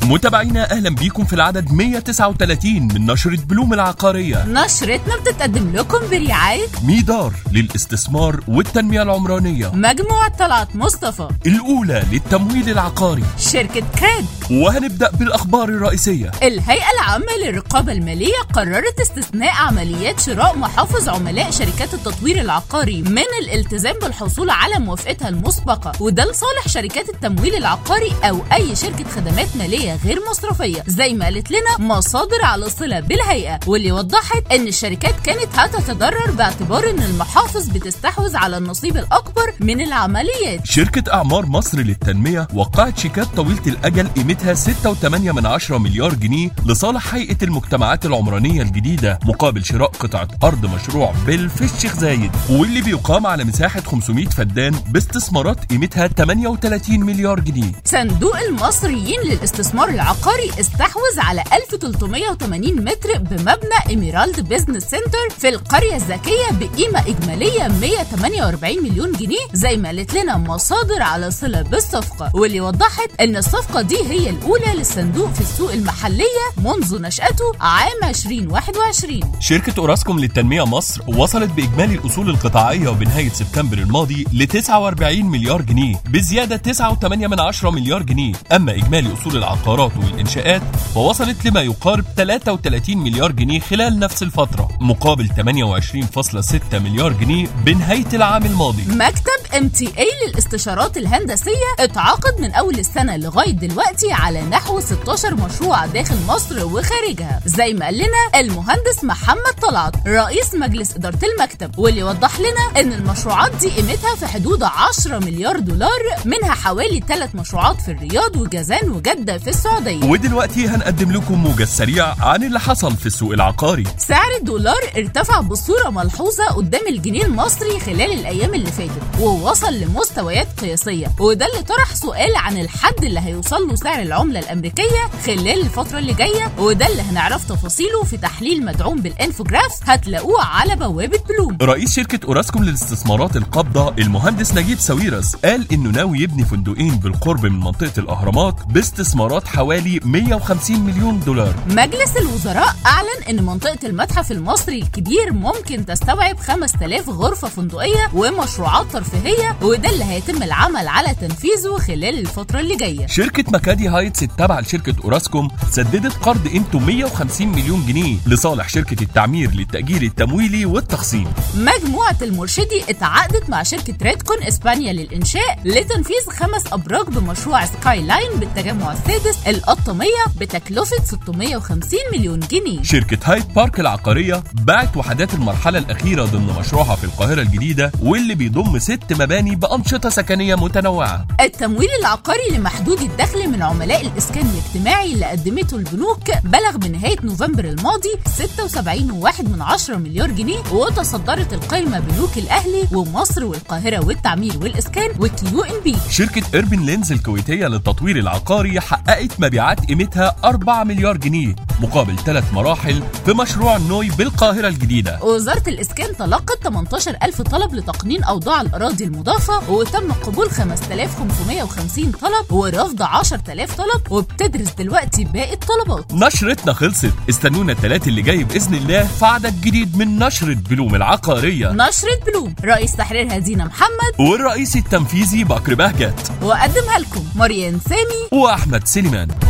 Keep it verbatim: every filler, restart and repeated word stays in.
متابعينا أهلا بيكم في العدد مية وتسعة وثلاثين من نشرة بلوم العقارية. نشرتنا بتتقدم لكم برعاية ميدار للاستثمار والتنمية العمرانية، مجموعة طلعت مصطفى الأولى للتمويل العقاري، شركة كريد. وهنبدأ بالأخبار الرئيسية. الهيئة العامة للرقابة المالية قررت استثناء عمليات شراء محافظ عملاء شركات التطوير العقاري من الالتزام بالحصول على موافقتها المسبقة، وده لصالح شركات التمويل العقاري أو أي شركة خدمات مالية غير مصرفية، زي ما قالت لنا مصادر على صلة بالهيئة، واللي وضحت إن الشركات كانت هتتضرر باعتبار إن المحافظ بتستحوذ على النصيب الأكبر من العمليات. شركة أعمار مصر للتنمية وقعت شيكات طويلة الأجل قيمتها ستة وثمانية من عشرة مليار جنيه لصالح هيئة المجتمعات العمرانية الجديدة مقابل شراء قطعة أرض مشروع بيل في الشيخ زايد، واللي بيقام على مساحة خمسمائة فدان باستثمارات قيمتها ثمانية وثلاثين مليار جنيه. صندوق المصريين للاستثمار العقاري استحوذ على ألف وثلاثمائة وثمانين متر بمبنى إيميرالد بيزنس سنتر في القرية الذكية بقيمة إجمالية مية وثمانية وأربعين مليون جنيه، زي ما قالت لنا مصادر على صلة بالصفقة، واللي وضحت إن الصفقة دي هي الأولى للصندوق في السوق المحلية منذ نشأته عام ألفين وواحد وعشرين. شركة أوراسكوم للتنمية مصر وصلت بإجمالي الأصول القطاعية وبنهاية سبتمبر الماضي ل تسعة وأربعين مليار جنيه بزيادة تسعة وثمانية من عشرة مليار جنيه، أما إجمالي أصول العقارات والإنشاءات فوصلت لما يقارب ثلاثة وثلاثين مليار جنيه خلال نفس الفترة مقابل ثمانية وعشرين فاصلة ستة مليار جنيه بنهاية العام الماضي. مكتب ام تي اي للاستشارات الهندسية اتعاقد من أول السنة لغاية دلوقتي على نحو ستاشر مشروع داخل مصر وخارجها، زي ما قال لنا المهندس محمد طلعت رئيس مجلس إدارة المكتب، واللي وضح لنا إن المشروعات دي قيمتها في حدود عشرة مليار دولار، منها حوالي ثلاث مشروعات في الرياض وجازان وجدة في السعودية. ودلوقتي هنقدم لكم موجز سريع عن اللي حصل في السوق العقاري. سعر الدولار ارتفع بصورة ملحوظة قدام الجنيه المصري خلال الأيام اللي فاتت ووصل لمستويات قياسية، وده اللي طرح سؤال عن الحد اللي هيوصل له سعر العملة الأمريكية خلال الفترة اللي جاية، وده اللي هنعرف تفاصيله في تحليل مدعوم بالانفوجراف هتلاقوه على بوابة بلوم. رئيس شركة أوراسكوم للاستثمارات القابضة المهندس نجيب ساويرس قال إنه ناوي يبني فندقين بالقرب من منطقة الأهرامات باستثمارات حوالي مية وخمسين مليون دولار. مجلس الوزراء أعلن إن منطقة المتحف المصري الكبير ممكن تستوعب خمسة آلاف غرفة فندقية ومشروعات ترفيهية، وده اللي هيتم العمل على تنفيذه خلال الفترة اللي جاية. شركة مكادي هايتس التابعة لشركة أوراسكوم سددت قرض قيمته مية وخمسين مليون جنيه لصالح شركة التعمير للتأجير التمويلي والتخصيم. مجموعة المرشدي اتعاقدت مع شركة ريدكون إسبانيا للإنشاء لتنفيذ خمس أبراج بمشروع سكاي لاين بالتجمع السادس القطامية بتكلفة ستمائة وخمسين مليون جنيه. شركة هايد بارك العقارية باعت وحدات المرحلة الأخيرة ضمن مشروعها في القاهرة الجديدة، واللي بيضم ست مباني بأنشطة سكنية متنوعة. التمويل العقاري لمحدود الدخل من عملاء الإسكان الاجتماعي اللي قدمته البنوك بلغ بنهاية نوفمبر الماضي ستة وسبعين فاصلة واحد من عشرة مليار جنيه، وتصدرت القائمة بنوك الأهلي ومصر والقاهرة والتعمير والإسكان وكيو إن بي. شركة إربن لينز الكويتية للتطوير العقاري حققت مبيعات قيمتها أربعة مليار جنيه مقابل ثلاث مراحل في مشروع نوي بالقاهرة الجديدة. وزارة الإسكان تلقت ثمانية عشر ألف طلب لتقنين أوضاع الأراضي المضافة، وتم قبول خمسة آلاف وخمسمائة وخمسين طلب ورفض عشرة آلاف طلب، وبتدرس دلوقتي باقي الطلبات. نشرتنا خلصت، استنونا الثلاث اللي جاي بإذن الله في عدد جديد من نشرة بلوم العقارية. نشرة بلوم، رئيس تحريرها دينا محمد، والرئيس التنفيذي بكر بهجت، وقدمها لكم مريان سامي وأحمد سليمان.